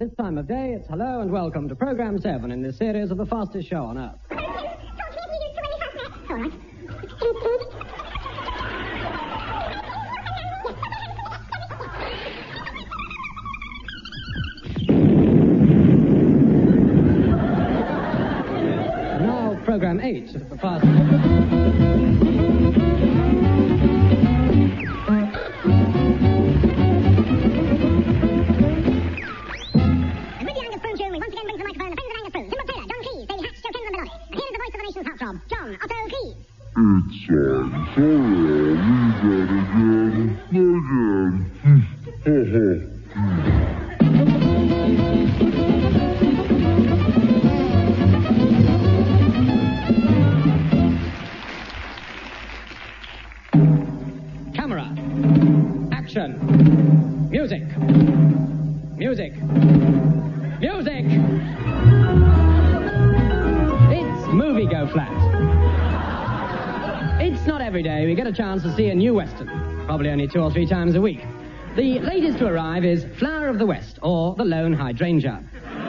This time of day, it's hello and welcome to Program 7 in this series of the fastest show on Earth. Now, Program 8 of the fastest... John, Otto Key. It's sorry, we again. Camera. Action. Music. Music. Music. It's Movie Go Flat. It's not every day we get a chance to see a new Western. Probably only 2 or 3 times a week. The latest to arrive is Flower of the West, or The Lone Hydrangea.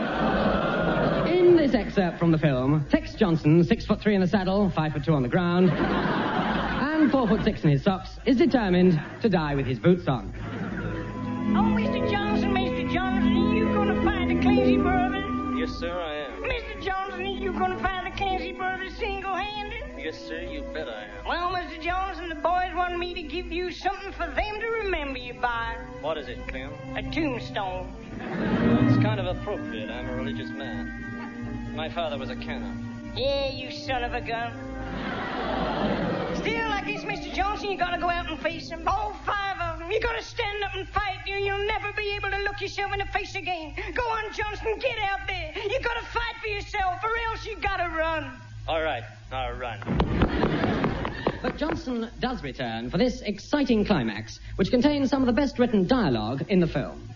In this excerpt from the film, Tex Johnson, 6'3" in the saddle, 5'2" on the ground, and 4'6" in his socks, is determined to die with his boots on. Oh, Mr. Johnson, are you going to find the Clancy brothers? Yes, sir, I am. Mr. Johnson, are you going to find the Clancy brothers single-handed? Yes, sir, you bet I am. Well, Mr. Johnson, the boys want me to give you something for them to remember you by. What is it, Clem? A tombstone. It's kind of appropriate. I'm a religious man. My father was a canon. Yeah, you son of a gun. Still, like this, Mr. Johnson, you gotta go out and face them. All 5 of them. You gotta stand up and fight. You'll never be able to look yourself in the face again. Go on, Johnson, get out there. You gotta fight for yourself, or else you gotta run. All right, I'll run. But Johnson does return for this exciting climax, which contains some of the best written dialogue in the film.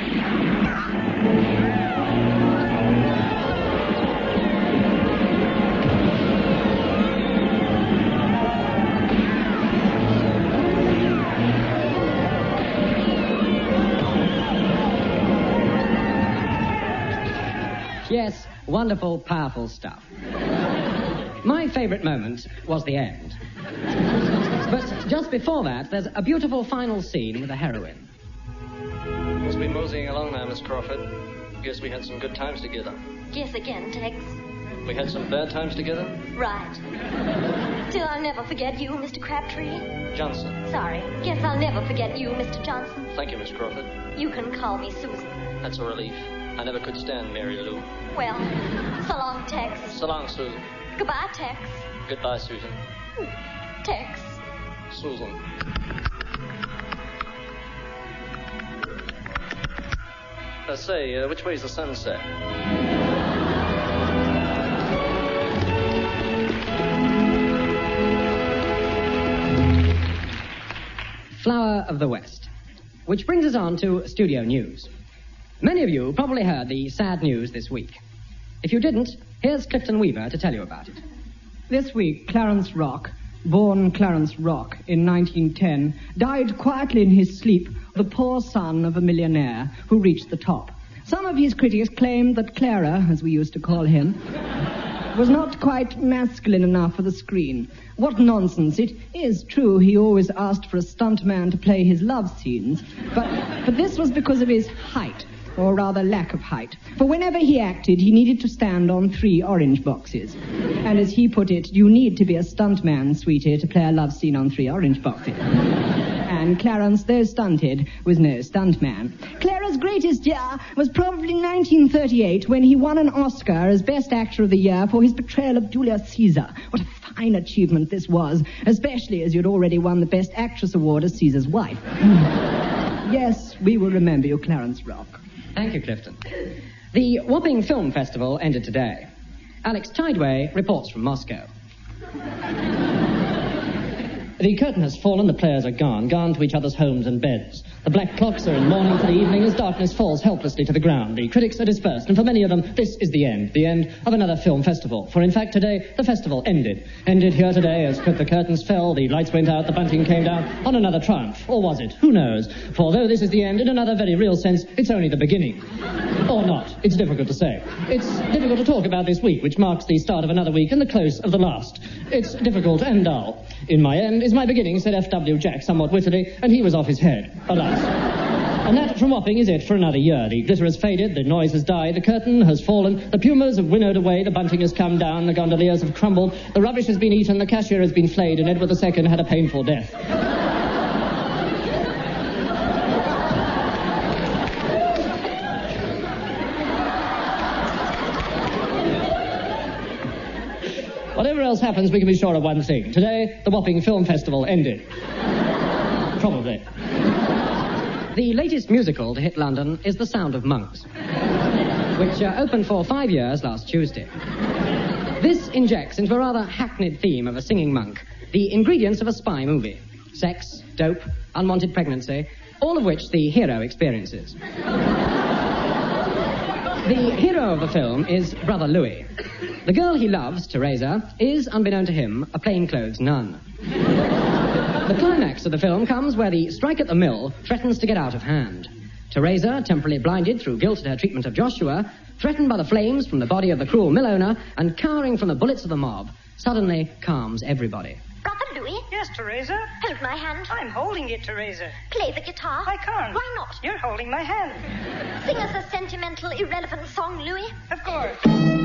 Yes, wonderful, powerful stuff. My favourite moment was the end. But just before that, there's a beautiful final scene with the heroine. Must be moseying along now, Miss Crawford. Guess we had some good times together. Guess again, Tex. We had some bad times together? Right. Still, I'll never forget you, Mr. Crabtree. Johnson. Sorry. Guess I'll never forget you, Mr. Johnson. Thank you, Miss Crawford. You can call me Susan. That's a relief. I never could stand Mary Lou. Well, so long, Tex. So long, Susan. Goodbye, Tex. Goodbye, Susan. Tex. Susan. Say, which way's the sunset? Flower of the West. Which brings us on to studio news. Many of you probably heard the sad news this week. If you didn't, here's Clifton Weaver to tell you about it. This week, Clarence Rock, born Clarence Rock in 1910, died quietly in his sleep, the poor son of a millionaire who reached the top. Some of his critics claimed that Clara, as we used to call him, was not quite masculine enough for the screen. What nonsense. It is true he always asked for a stuntman to play his love scenes, but this was because of his height, or rather lack of height. For whenever he acted, he needed to stand on 3 orange boxes. And as he put it, you need to be a stuntman, sweetie, to play a love scene on 3 orange boxes. And Clarence, though stunted, was no stuntman. Clara's greatest year was probably 1938, when he won an Oscar as Best Actor of the Year for his portrayal of Julius Caesar. What a fine achievement this was, especially as you'd already won the Best Actress award as Caesar's wife. Yes, we will remember you, Clarence Rock. Thank you, Clifton. The Wapping Film Festival ended today. Alex Tideway reports from Moscow. The curtain has fallen, the players are gone to each other's homes and beds. The black clocks are in mourning for the evening as darkness falls helplessly to the ground. The critics are dispersed, and for many of them, this is the end of another film festival. For in fact, today, the festival ended. Ended here today as the curtains fell, the lights went out, the bunting came down, on another triumph. Or was it? Who knows? For though this is the end, in another very real sense, it's only the beginning. Or not. It's difficult to say. It's difficult to talk about this week, which marks the start of another week and the close of the last. It's difficult and dull. In my end is my beginning, said F.W. Jack somewhat wittily, and he was off his head. Alas. And that, from Wapping, is it for another year. The glitter has faded, the noise has died, the curtain has fallen, the pumas have winnowed away, the bunting has come down, the gondoliers have crumbled, the rubbish has been eaten, the cashier has been flayed, and Edward II had a painful death. Whatever else happens, we can be sure of one thing. Today, the Wapping Film Festival ended. Probably. The latest musical to hit London is The Sound of Monks, which opened for 5 years last Tuesday. This injects into a rather hackneyed theme of a singing monk the ingredients of a spy movie. Sex, dope, unwanted pregnancy, all of which the hero experiences. The hero of the film is Brother Louis. The girl he loves, Teresa, is, unbeknown to him, a plainclothes nun. The climax of the film comes where the strike at the mill threatens to get out of hand. Teresa, temporarily blinded through guilt at her treatment of Joshua, threatened by the flames from the body of the cruel mill owner, and cowering from the bullets of the mob, suddenly calms everybody. Brother Louis? Yes, Teresa? Hold my hand. I'm holding it, Teresa. Play the guitar. I can't. Why not? You're holding my hand. Sing us a sentimental, irrelevant song, Louis. Of course.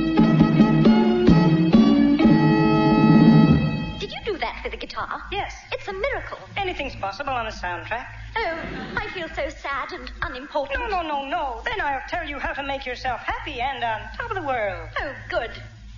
Did you do that with the guitar? Yes. It's a miracle. Anything's possible on a soundtrack. Oh, I feel so sad and unimportant. No. Then I'll tell you how to make yourself happy and on top of the world. Oh, good.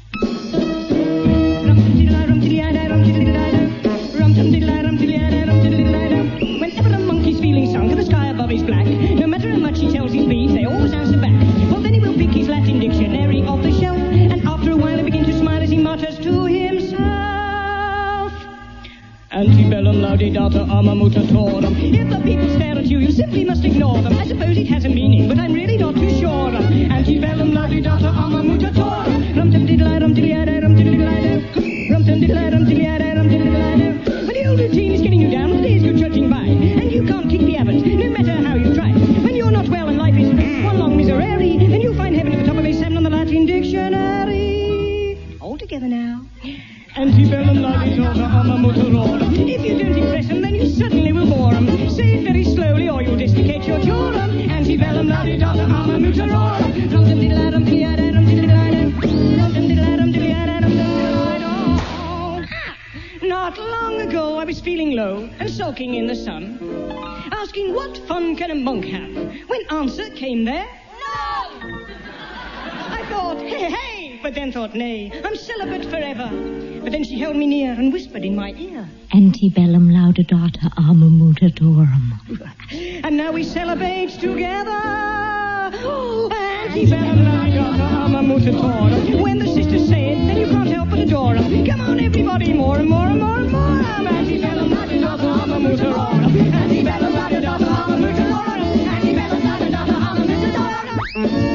Whenever a monkey's feeling sunk and the sky above is black, no matter how much he tells his bees, they always answer back. Well, then he will pick his Latin dictionary off the shelf, and after a while he begins to smile as he mutters to himself. Antebellum laudidata arma mutatorum. If the people stare at you, you simply must ignore them. I suppose it has a meaning, but I'm really not too sure. Antebellum laudidata arma mutatorum. Rum-tum-diddle-I, rum-diddle-I, rum-diddle-I, rum-tum-diddle-I, rum-diddle-I, rum-diddle-I. When the old routine is getting you down, the days go trudging by, and you can't kick the habit, no matter how you try. When you're not well and life is one long miserere, then you'll find heaven at the top of a 7 on the Latin dictionary. All together now. Antebellum laudidata arma mutatorum. If you don't impress them, then you certainly will bore them. Say it very slowly, or you'll dislocate your jawbone. Antebellum laudidata arma mutatorum. Rum-tum-diddle-I, rum-diddle-I, rum-diddle-I, rum-tum-diddle-I, rum-diddle-I, rum-diddle-I. Not long ago, I was feeling low and sulking in the sun, asking what fun can a monk have, when answer came there. No! I thought, hey, but then thought, nay, I'm celibate forever. But then she held me near and whispered in my ear. Antebellum laudidata arma mutatorum. And now we celebrate together. Oh, antebellum laudidata arma mutatorum. When the sisters say it, then you can't help but adore them. Come on, everybody, more and more and more and more. Antebellum laudidata arma mutatorum. Antebellum laudidata arma mutatorum. Antebellum laudidata arma mutatorum.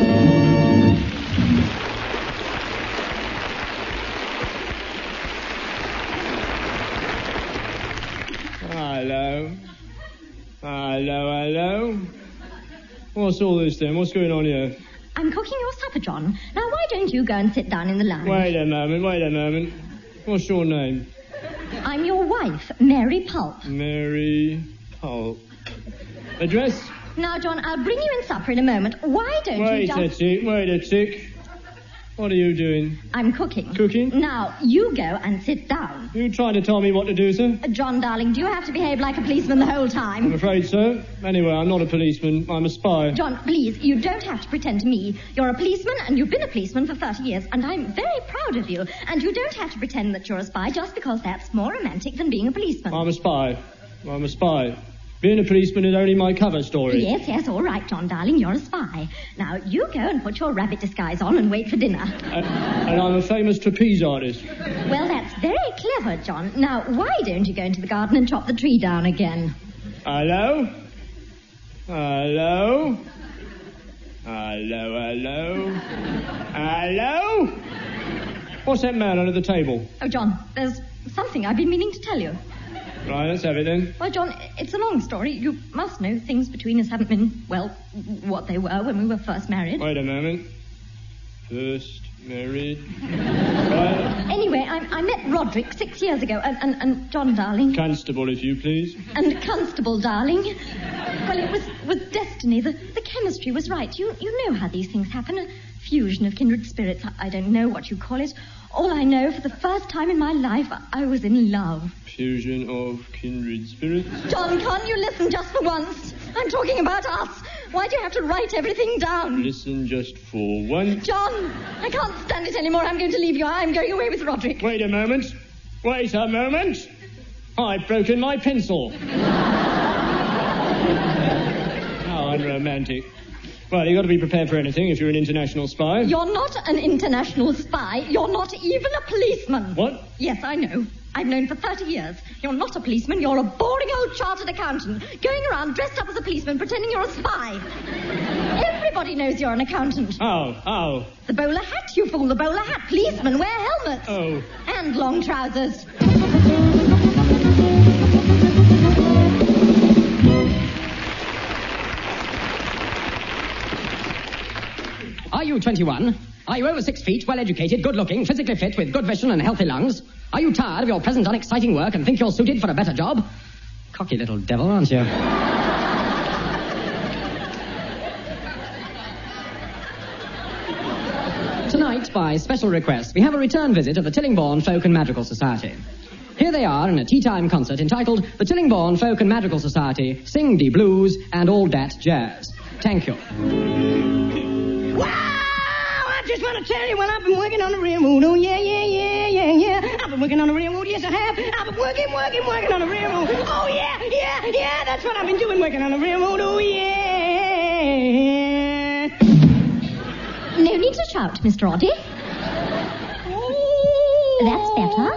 Hello. What's all this then? What's going on here? I'm cooking your supper, John. Now, why don't you go and sit down in the lounge? Wait a moment. What's your name? I'm your wife, Mary Pulp. Mary Pulp. Address? Now, John, I'll bring you in supper in a moment. Why don't you just... Wait a tick. What are you doing? I'm cooking. Cooking? Now, you go and sit down. You trying to tell me what to do, sir? John, darling, do you have to behave like a policeman the whole time? I'm afraid so. Anyway, I'm not a policeman. I'm a spy. John, please, you don't have to pretend to me. You're a policeman, and you've been a policeman for 30 years, and I'm very proud of you. And you don't have to pretend that you're a spy just because that's more romantic than being a policeman. I'm a spy. Being a policeman is only my cover story. Yes, all right, John, darling, you're a spy. Now, you go and put your rabbit disguise on and wait for dinner. And I'm a famous trapeze artist. Well, that's very clever, John. Now, why don't you go into the garden and chop the tree down again? Hello? What's that man under the table? Oh, John, there's something I've been meaning to tell you. Right, let's have it then. Well, John, it's a long story. You must know things between us haven't been, well, what they were when we were first married. Wait a moment. First married. Right. Anyway, I met Roderick 6 years ago, and John, darling. Constable, if you please. And Constable, darling. Well, it was destiny. The chemistry was right. You know how these things happen. A fusion of kindred spirits. I don't know what you call it. All I know, for the first time in my life, I was in love. Fusion of kindred spirits? John, can't you listen just for once? I'm talking about us. Why do you have to write everything down? Listen just for once. John, I can't stand it anymore. I'm going to leave you. I'm going away with Roderick. Wait a moment. Wait a moment. I've broken my pencil. How unromantic. Well, you've got to be prepared for anything if you're an international spy. You're not an international spy. You're not even a policeman. What? Yes, I know. I've known for 30 years. You're not a policeman. You're a boring old chartered accountant, going around dressed up as a policeman, pretending you're a spy. Everybody knows you're an accountant. Oh. The bowler hat, you fool, the bowler hat. Policemen wear helmets. Oh. And long trousers. Are you 21? Are you over 6 feet, well-educated, good-looking, physically fit, with good vision and healthy lungs? Are you tired of your present unexciting work and think you're suited for a better job? Cocky little devil, aren't you? Tonight, by special request, we have a return visit of the Tillingbourne Folk and Magical Society. Here they are in a tea-time concert entitled The Tillingbourne Folk and Magical Society Sing de Blues and All Dat Jazz. Thank you. Wow! I just want to tell you, well, I've been working on the railroad. Oh, yeah. I've been working on the railroad, yes, I have. I've been working on the railroad. Oh, yeah, that's what I've been doing, working on the railroad. Oh, yeah. No need to shout, Mr. Oddie. That's better.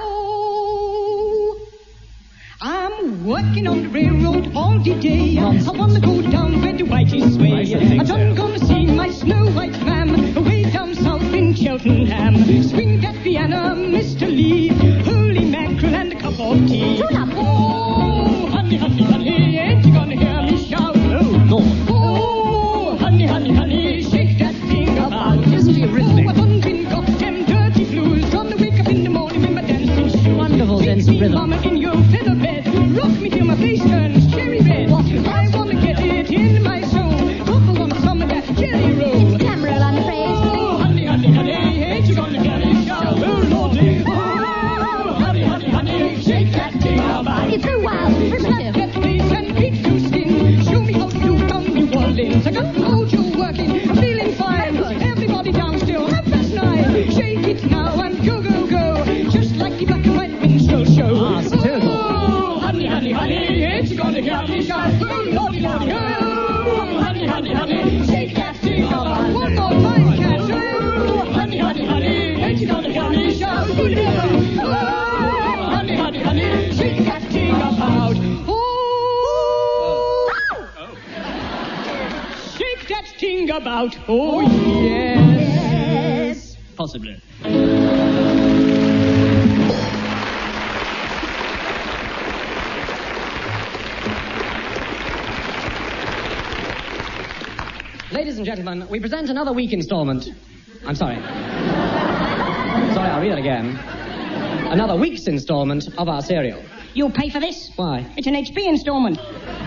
I'm working on the railroad all the day. I want to go down where the whiteys sway. I don't gonna see my Snow White ma'am way down south in Cheltenham. Swing that piano, Mr. Lee. Holy mackerel and a cup of tea. Too loud. Oh, honey, ain't you gonna hear me shout? Oh, Lord. Oh, honey, shake that thing about. Isn't he rhythmic? Oh, I done been got them dirty blues. Gonna wake up in the morning with my dancing shoes. Wonderful sense of rhythm. Mama in your feather bed. Rock me till my face turns cherry red. I wanna get it in my soul. Hope I want some of that jelly roll. It's Cameron, I'm afraid. Oh, honey, ain't you gonna get it? Shout, oh, Lordy. Oh, honey, shake that thing about. It's so wild and primitive. That face and peak to skin. Show me how to do down New Orleans. I got the mojo working. I'm feeling fine. Everybody down still. 9:30. Shake it now and go. Just like the black and white minstrel show. Ah, satirical. Oh, honey, ain't you gonna hear me shout? Oh, Lordy, oh, honey, shake that thing about. One more time, cats. Oh, honey, ain't you gonna hear me shout? Oh, honey, shake that thing about. Oh, shake that thing about. Oh, yes. Possibly. Ladies and gentlemen, we present another week installment. I'm sorry. I'll read it again. Another week's installment of our serial. You'll pay for this? Why? It's an HP installment.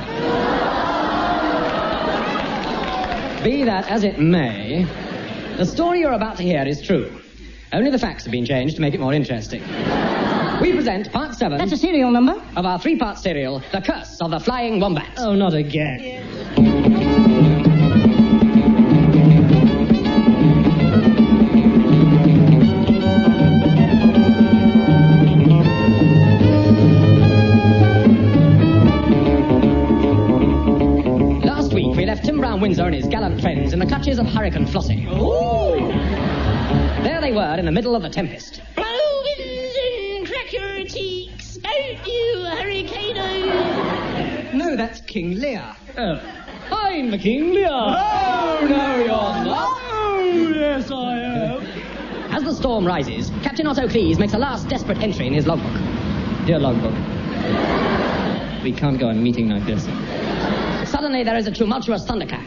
Be that as it may, the story you're about to hear is true. Only the facts have been changed to make it more interesting. We present part 7... That's a serial number? ...of our 3-part serial, The Curse of the Flying Wombat. Oh, not again. Last week, we left Tim Brown-Windsor and his gallant friends in the clutches of Hurricane Flossie. Oh! There they were in the middle of the tempest. Blow winds and crack your cheeks, don't you, Hurricane? No, that's King Lear. Oh, I'm the King Lear. Oh, no, you're not. Oh, yes, I am. As the storm rises, Captain Otto Cleese makes a last desperate entry in his logbook. Dear logbook. We can't go on a meeting like this. Suddenly there is a tumultuous thunderclap.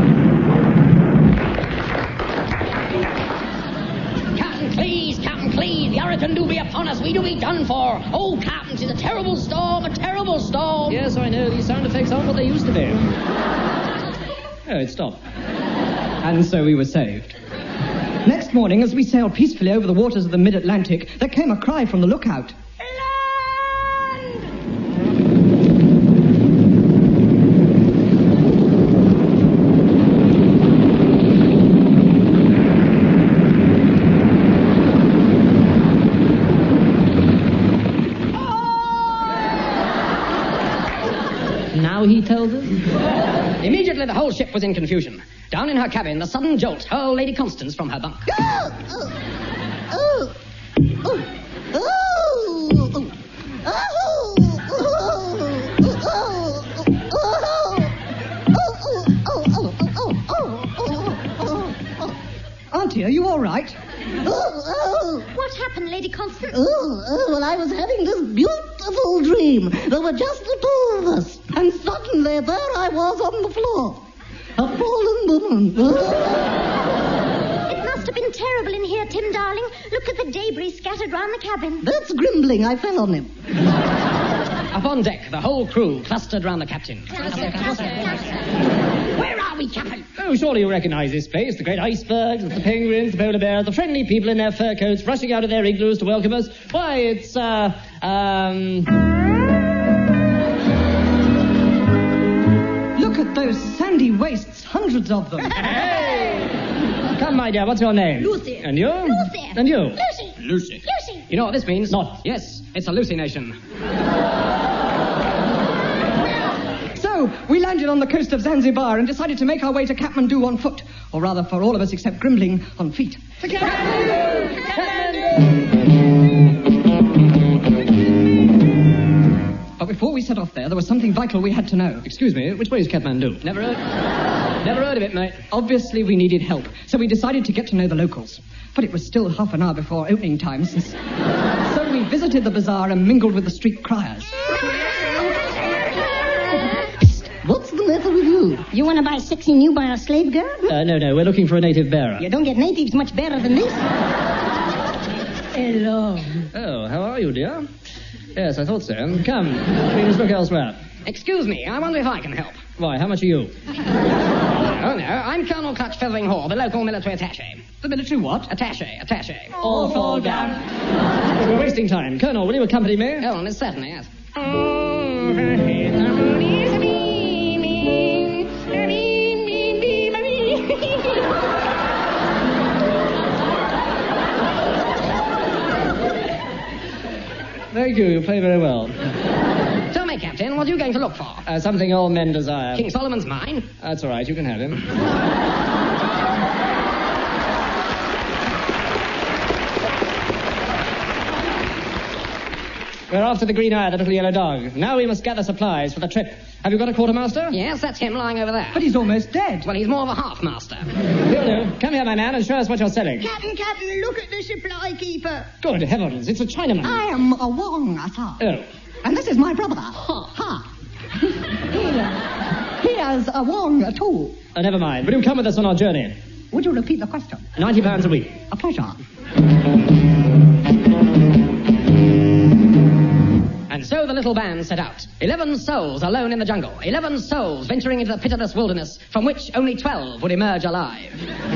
Captain Cleese, the hurricane do be upon us. We do be done for. Oh, Captain, 'tis a terrible storm, a terrible storm. Yes, I know. These sound effects aren't what they used to be. Oh, it stopped. And so we were saved. Next morning, as we sailed peacefully over the waters of the mid-Atlantic, there came a cry from the lookout. Now he tells us? Immediately the whole ship was in confusion. Down in her cabin, the sudden jolt hurled Lady Constance from her bunk. Auntie, are you all right? What happened, Lady Constance? Well, I was having this beautiful dream. There were just the two of us. And suddenly, there I was on the floor. A fallen woman. It must have been terrible in here, Tim, darling. Look at the debris scattered round the cabin. That's Grimbling. I fell on him. Upon deck, the whole crew clustered round the captain. Where are we, Captain? Oh, surely you recognize this place. The great icebergs, the penguins, the polar bears, the friendly people in their fur coats rushing out of their igloos to welcome us. Why, it's, Look at those sandy wastes, hundreds of them. Hey! Come, my dear, what's your name? Lucy. And you? Lucy. And you? Lucy. Lucy. Lucy. You know what this means? Not. Yes, it's hallucination. So, we landed on the coast of Zanzibar and decided to make our way to Kathmandu on foot. Or rather, for all of us except Grimbling, on feet. But before we set off there was something vital we had to know. Excuse me, which way is Kathmandu? Never heard of it, mate. Obviously, we needed help, so we decided to get to know the locals. But it was still half an hour before opening time, so we visited the bazaar and mingled with the street criers. What's the matter with you? You want to buy sexy newborn slave girl? No, we're looking for a native bearer. You don't get natives much better than this. Hello. Oh, how are you, dear? Yes, I thought so. Come, we must look elsewhere. Excuse me, I wonder if I can help. Why, how much are you? Oh, no, I'm Colonel Clutch Featheringhall, the local military attaché. The military what? Attaché. All fall down. We're wasting time. Colonel, will you accompany me? Oh, Miss certainly, yes. Thank you, you play very well. Tell me, Captain, what are you going to look for? Something all men desire. King Solomon's mine? That's all right, you can have him. We're after the green eye, the little yellow dog. Now we must gather supplies for the trip. Have you got a quartermaster? Yes, that's him lying over there. But he's almost dead. Well, he's more of a half-master. Hilda, come here, my man, and show us what you're selling. Captain, look at the supply keeper. Good heavens, it's a Chinaman. I am a Wong, sir. Oh. And this is my brother. Ha. He has a Wong, too. Never mind. Will you come with us on our journey? Would you repeat the question? £90 a week. A pleasure. And so the little band set out. 11 souls alone in the jungle. 11 souls venturing into the pitiless wilderness from which only 12 would emerge alive.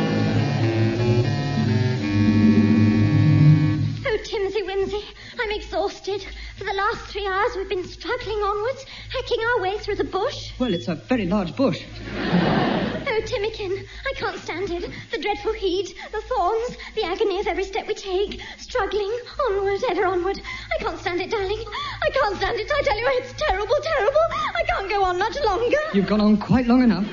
Oh, Timothy Whimsy, I'm exhausted. For the last 3 hours we've been struggling onwards, hacking our way through the bush. Well, it's a very large bush. Oh, Timmikin, I can't stand it. The dreadful heat, the thorns, the agony of every step we take. Struggling, onward, ever onward. I can't stand it, darling. I can't stand it. I tell you, it's terrible, terrible. I can't go on much longer. You've gone on quite long enough.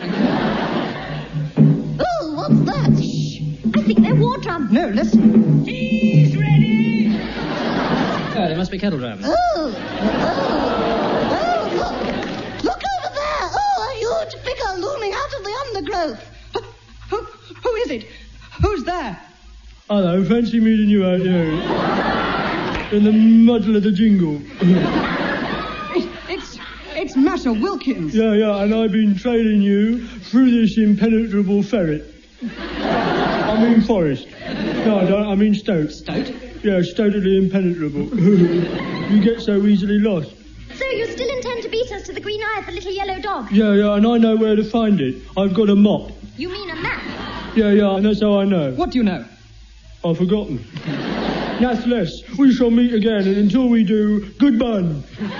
Oh, what's that? Shh. I think they're war drums. No, listen. He's ready! Oh, they must be kettle drums. Oh, look over there. Oh, a huge figure looming out of the undergrowth. Who is it? Who's there? Hello, fancy meeting you out here. In the muddle of the jingle. It's it's Masha Wilkins. Yeah, and I've been trailing you through this impenetrable ferret. I mean forest. No, I don't. I mean stoat. Stoat? Yeah, it's totally impenetrable. You get so easily lost. So you still intend to beat us to the green eye of the little yellow dog? Yeah, and I know where to find it. I've got a mop. You mean a map? Yeah, and that's how I know. What do you know? I've forgotten. Nathless, we shall meet again, and until we do, goodbye.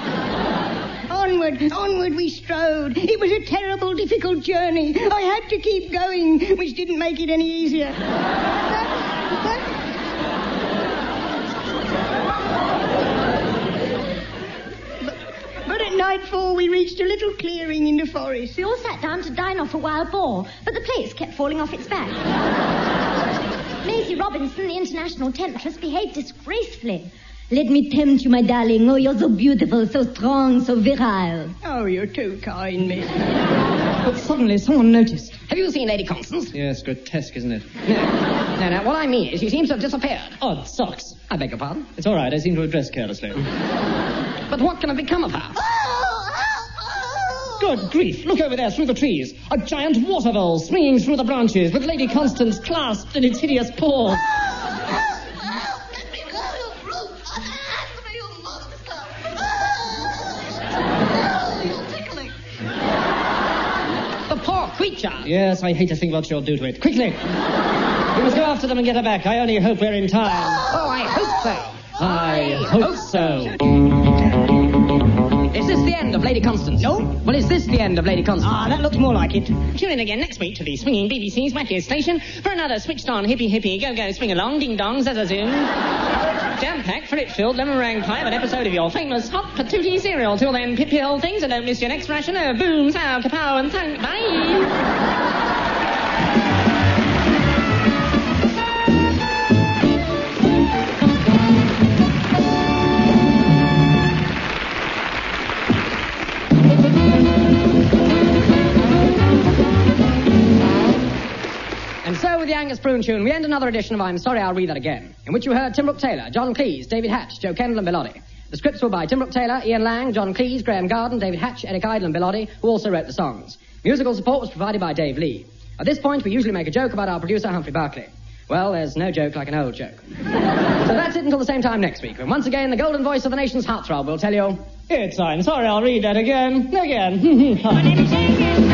Onward we strode. It was a terrible, difficult journey. I had to keep going, which didn't make it any easier. But at nightfall, we reached a little clearing in the forest. We all sat down to dine off a wild boar, but the plates kept falling off its back. Maisie Robinson, the international temptress, behaved disgracefully. Let me tempt you, my darling. Oh, you're so beautiful, so strong, so virile. Oh, you're too kind, miss. But suddenly someone noticed. Have you seen Lady Constance? Yes, grotesque, isn't it? No. What I mean is she seems to have disappeared. Odd socks. I beg your pardon? It's all right. I seem to have dressed carelessly. But what can have become of her? Good grief. Look over there through the trees. A giant water vole swinging through the branches with Lady Constance clasped in its hideous paws. The poor creature. Yes, I hate to think what you'll do to it. Quickly. We must go after them and get her back. I only hope we're in time. Oh, I hope so. I hope so. Is this the end of Lady Constance? No. Well, is this the end of Lady Constance? Ah, that looks more like it. Tune in again next week to the swinging BBC's wackiest station for another switched-on hippie go-go swing-along ding-dong zazazoom. Jam-packed, fruit-filled, lemon meringue pie of an episode of your famous hot patootie cereal. Till then, pip-pip old things and don't miss your next ration of boom, sow, kapow and thunk. Bye! With the Angus Prune tune, we end another edition of I'm Sorry, I'll Read That Again, in which you heard Tim Brooke Taylor, John Cleese, David Hatch, Joe Kendall and Bill Oddie. The scripts were by Tim Brooke Taylor, Ian Lang, John Cleese, Graham Garden, David Hatch, Eric Idle and Bill Oddie, who also wrote the songs. Musical support was provided by Dave Lee. At this point, we usually make a joke about our producer, Humphrey Barclay. Well, there's no joke like an old joke. So that's it until the same time next week, when once again the golden voice of the nation's heartthrob will tell you... It's I'm sorry, I'll read that again. Again.